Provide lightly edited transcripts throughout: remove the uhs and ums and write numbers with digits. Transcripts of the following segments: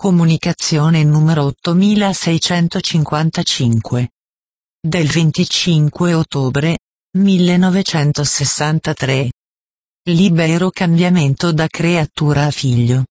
Comunicazione numero 8655. Del 25 ottobre 1963. Libero cambiamento da creatura a figlio.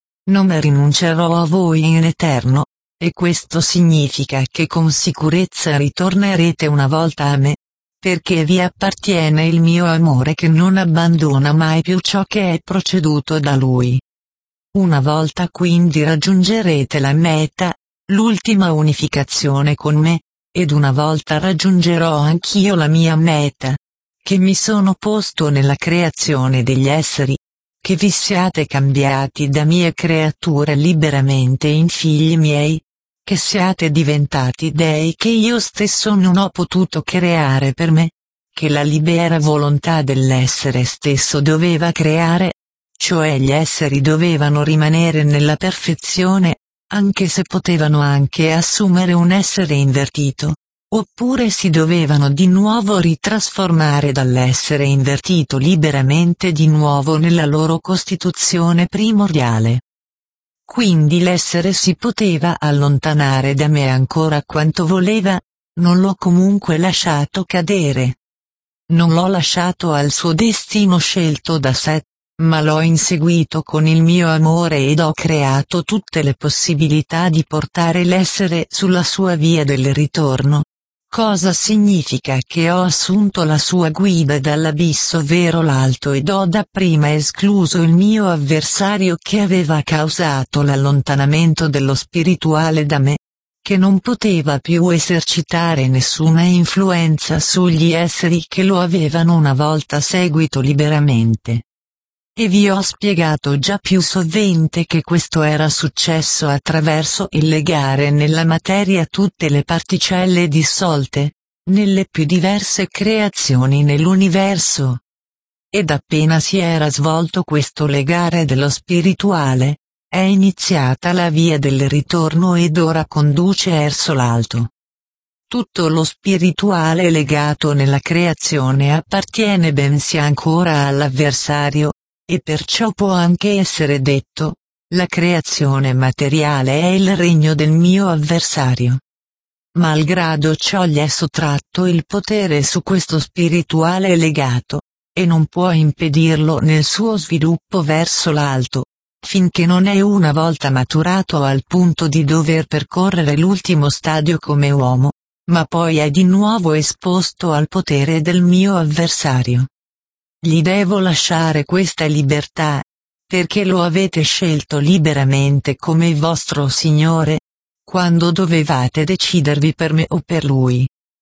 Non rinuncerò a voi in eterno, e questo significa che con sicurezza ritornerete una volta a me, perché vi appartiene il mio amore che non abbandona mai più ciò che è proceduto da lui. Una volta quindi raggiungerete la meta, l'ultima unificazione con me, ed una volta raggiungerò anch'io la mia meta, che mi sono posto nella creazione degli esseri, che vi siate cambiati da mie creature liberamente in figli miei, che siate diventati dei che io stesso non ho potuto creare per me, che la libera volontà dell'essere stesso doveva creare, cioè gli esseri dovevano rimanere nella perfezione, anche se potevano anche assumere un essere invertito, oppure si dovevano di nuovo ritrasformare dall'essere invertito liberamente di nuovo nella loro costituzione primordiale. Quindi l'essere si poteva allontanare da me ancora quanto voleva, non l'ho comunque lasciato cadere. Non l'ho lasciato al suo destino scelto da sé, ma l'ho inseguito con il mio amore ed ho creato tutte le possibilità di portare l'essere sulla sua via del ritorno. Cosa significa che ho assunto la sua guida dall'abisso vero l'alto ed ho dapprima escluso il mio avversario che aveva causato l'allontanamento dello spirituale da me, che non poteva più esercitare nessuna influenza sugli esseri che lo avevano una volta seguito liberamente. E vi ho spiegato già più sovente che questo era successo attraverso il legare nella materia tutte le particelle dissolte, nelle più diverse creazioni nell'universo. Ed appena si era svolto questo legare dello spirituale, è iniziata la via del ritorno ed ora conduce verso l'alto. Tutto lo spirituale legato nella creazione appartiene bensì ancora all'avversario, e perciò può anche essere detto, la creazione materiale è il regno del mio avversario. Malgrado ciò gli è sottratto il potere su questo spirituale legato, e non può impedirlo nel suo sviluppo verso l'alto, finché non è una volta maturato al punto di dover percorrere l'ultimo stadio come uomo, ma poi è di nuovo esposto al potere del mio avversario. Gli devo lasciare questa libertà, perché lo avete scelto liberamente come vostro Signore, quando dovevate decidervi per me o per Lui.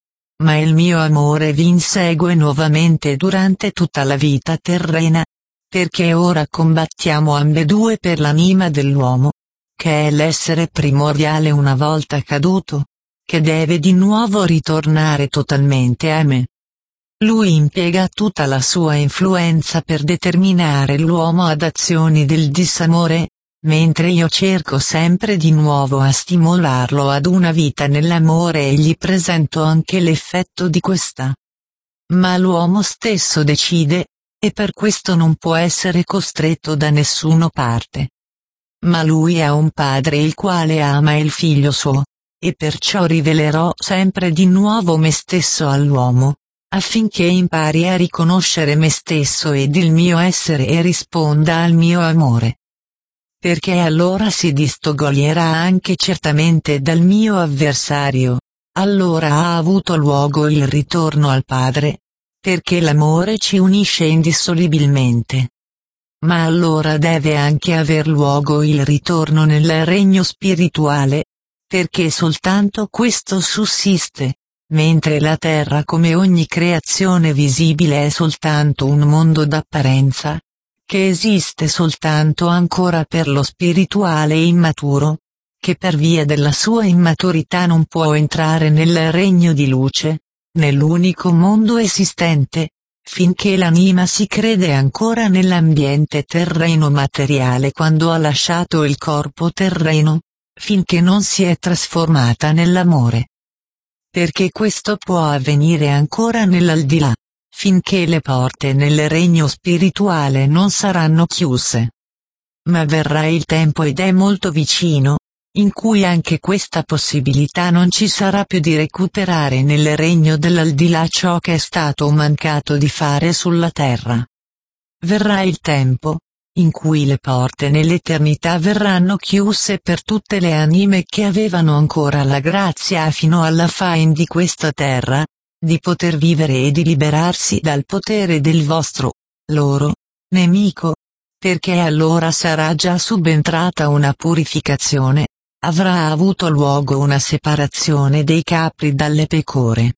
Ma il mio amore vi insegue nuovamente durante tutta la vita terrena, perché ora combattiamo ambedue per l'anima dell'uomo, che è l'essere primordiale una volta caduto, che deve di nuovo ritornare totalmente a me. Lui impiega tutta la sua influenza per determinare l'uomo ad azioni del disamore, mentre io cerco sempre di nuovo a stimolarlo ad una vita nell'amore e gli presento anche l'effetto di questa. Ma l'uomo stesso decide, e per questo non può essere costretto da nessuna parte. Ma lui ha un padre il quale ama il figlio suo, e perciò rivelerò sempre di nuovo me stesso all'uomo, affinché impari a riconoscere me stesso ed il mio essere e risponda al mio amore. Perché allora si distoglierà anche certamente dal mio avversario, allora ha avuto luogo il ritorno al Padre, perché l'amore ci unisce indissolubilmente. Ma allora deve anche aver luogo il ritorno nel regno spirituale, perché soltanto questo sussiste. Mentre la terra come ogni creazione visibile è soltanto un mondo d'apparenza, che esiste soltanto ancora per lo spirituale immaturo, che per via della sua immaturità non può entrare nel regno di luce, nell'unico mondo esistente, finché l'anima si crede ancora nell'ambiente terreno materiale quando ha lasciato il corpo terreno, finché non si è trasformata nell'amore. Perché questo può avvenire ancora nell'aldilà, finché le porte nel regno spirituale non saranno chiuse. ma verrà il tempo ed è molto vicino, in cui anche questa possibilità non ci sarà più di recuperare nel regno dell'aldilà ciò che è stato mancato di fare sulla terra. Verrà il tempo, in cui le porte nell'eternità verranno chiuse per tutte le anime che avevano ancora la grazia fino alla fine di questa terra, di poter vivere e di liberarsi dal potere del vostro, loro, nemico, perché allora sarà già subentrata una purificazione, avrà avuto luogo una separazione dei capri dalle pecore.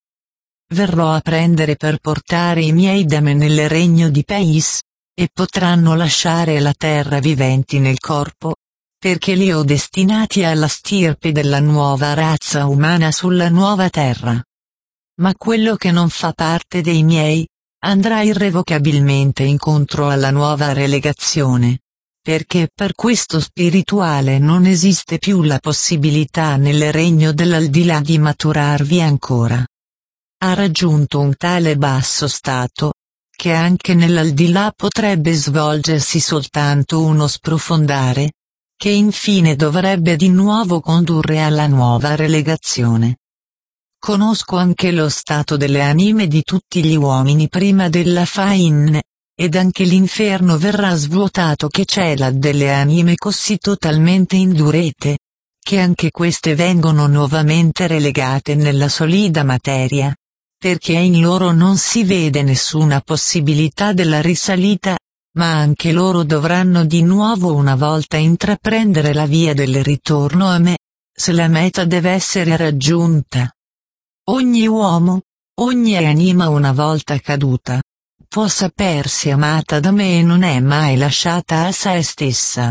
Verrò a prendere per portare i miei da me nel regno di Peis, e potranno lasciare la terra viventi nel corpo, perché li ho destinati alla stirpe della nuova razza umana sulla nuova terra. Ma quello che non fa parte dei miei, andrà irrevocabilmente incontro alla nuova relegazione, perché per questo spirituale non esiste più la possibilità nel regno dell'aldilà di maturarvi ancora. Ha raggiunto un tale basso stato, che anche nell'aldilà potrebbe svolgersi soltanto uno sprofondare, che infine dovrebbe di nuovo condurre alla nuova relegazione. Conosco anche lo stato delle anime di tutti gli uomini prima della fine, ed anche l'inferno verrà svuotato che cela delle anime così totalmente indurete, che anche queste vengono nuovamente relegate nella solida materia, perché in loro non si vede nessuna possibilità della risalita, ma anche loro dovranno di nuovo una volta intraprendere la via del ritorno a me, se la meta deve essere raggiunta. Ogni uomo, ogni anima una volta caduta, può sapersi amata da me e non è mai lasciata a se stessa.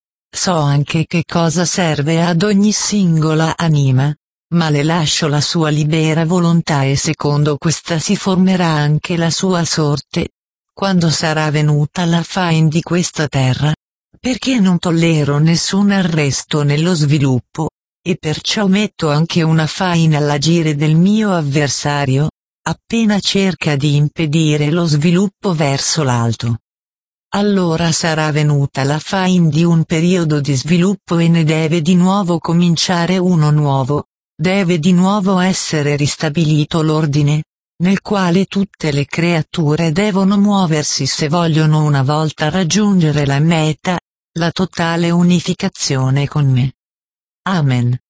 So anche che cosa serve ad ogni singola anima, ma le lascio la sua libera volontà e secondo questa si formerà anche la sua sorte, quando sarà venuta la fine di questa terra, perché non tollero nessun arresto nello sviluppo, e perciò metto anche una fine all'agire del mio avversario, appena cerca di impedire lo sviluppo verso l'alto. Allora sarà venuta la fine di un periodo di sviluppo e ne deve di nuovo cominciare uno nuovo. Deve di nuovo essere ristabilito l'ordine, nel quale tutte le creature devono muoversi se vogliono una volta raggiungere la meta, la totale unificazione con me. Amen.